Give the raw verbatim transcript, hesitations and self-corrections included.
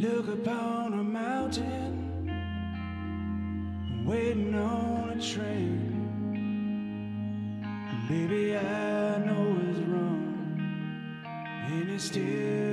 Look upon a mountain, waiting on a train. Baby, I know it's wrong, and it still